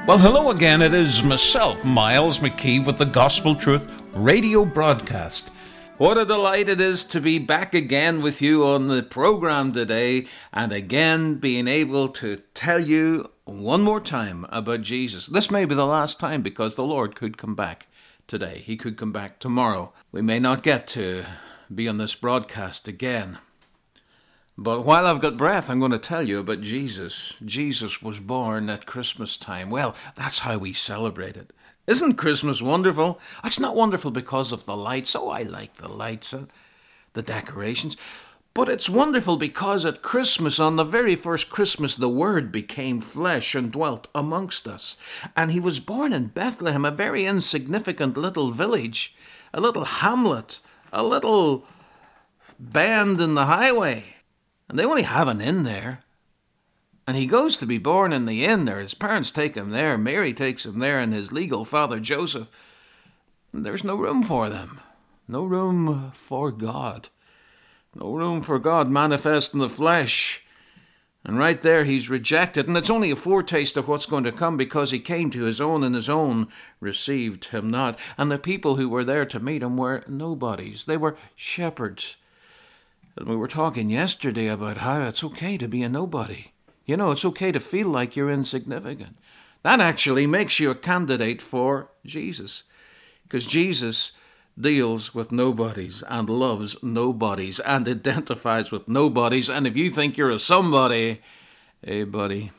Well, hello again. It is myself, Miles McKee, with the Gospel Truth radio broadcast. What a delight it is to be back again with you on the program today, and again being able to tell you one more time about Jesus. This may be the last time, because the Lord could come back today. He could come back tomorrow. We may not get to be on this broadcast again. But while I've got breath, I'm going to tell you about Jesus. Jesus was born at Christmas time. Well, that's how we celebrate it. Isn't Christmas wonderful? It's not wonderful because of the lights. Oh, I like the lights and the decorations. But it's wonderful because at Christmas, on the very first Christmas, the Word became flesh and dwelt amongst us. And he was born in Bethlehem, a very insignificant little village, a little hamlet, a little bend in the highway. And they only have an inn there. And he goes to be born in the inn there. His parents take him there. Mary takes him there, and his legal father, Joseph. And there's no room for them. No room for God. No room for God manifest in the flesh. And right there he's rejected. And it's only a foretaste of what's going to come, because he came to his own, and his own received him not. And the people who were there to meet him were nobodies. They were shepherds. And we were talking yesterday about how it's okay to be a nobody. You know, it's okay to feel like you're insignificant. That actually makes you a candidate for Jesus. Because Jesus deals with nobodies and loves nobodies and identifies with nobodies. And if you think you're a somebody, hey buddy,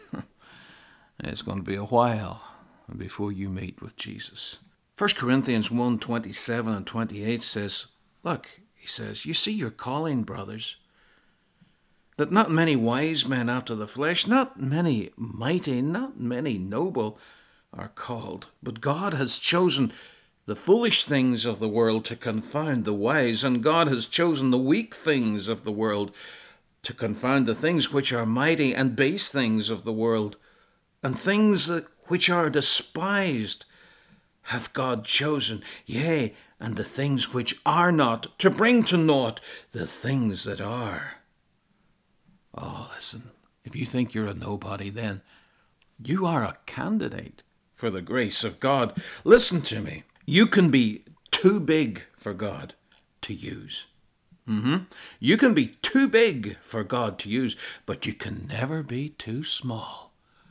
it's going to be a while before you meet with Jesus. 1 Corinthians 1:27 and 28 says, look, he says, you see your calling, brothers, that not many wise men after the flesh, not many mighty, not many noble are called. But God has chosen the foolish things of the world to confound the wise, and God has chosen the weak things of the world to confound the things which are mighty, and base things of the world, and things which are despised hath God chosen, yea, and the things which are not, to bring to naught the things that are. Oh, listen, if you think you're a nobody, then you are a candidate for the grace of God. Listen to me. You can be too big for God to use. You can be too big for God to use, but you can never be too small.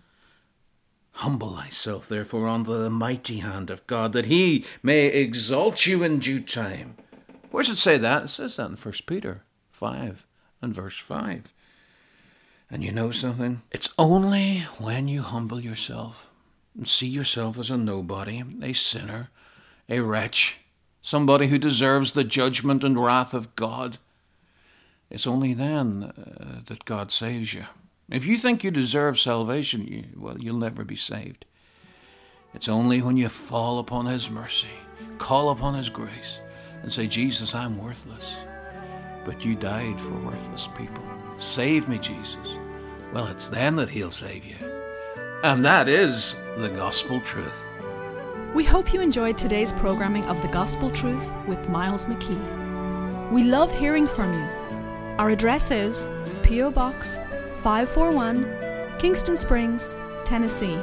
Humble thyself, therefore, under the mighty hand of God, that he may exalt you in due time. Where does it say that? It says that in 1 Peter 5 and verse 5. And you know something? It's only when you humble yourself and see yourself as a nobody, a sinner, a wretch, somebody who deserves the judgment and wrath of God, it's only then that God saves you. If you think you deserve salvation, you'll never be saved. It's only when you fall upon his mercy, call upon his grace, and say, Jesus, I'm worthless, but you died for worthless people. Save me, Jesus. Well, it's then that he'll save you. And that is the gospel truth. We hope you enjoyed today's programming of The Gospel Truth with Miles McKee. We love hearing from you. Our address is P.O. Box 541, Kingston Springs, Tennessee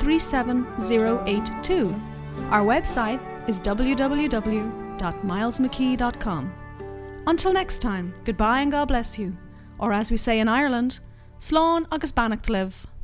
37082. Our website is www.milesmckee.com. Until next time, goodbye and God bless you. Or as we say in Ireland, Slán agus Bannacht libh.